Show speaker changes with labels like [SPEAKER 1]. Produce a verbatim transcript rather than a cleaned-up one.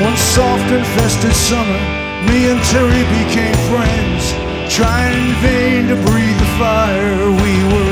[SPEAKER 1] One soft and festive summer, me and Terry became friends, trying in vain to breathe the fire we were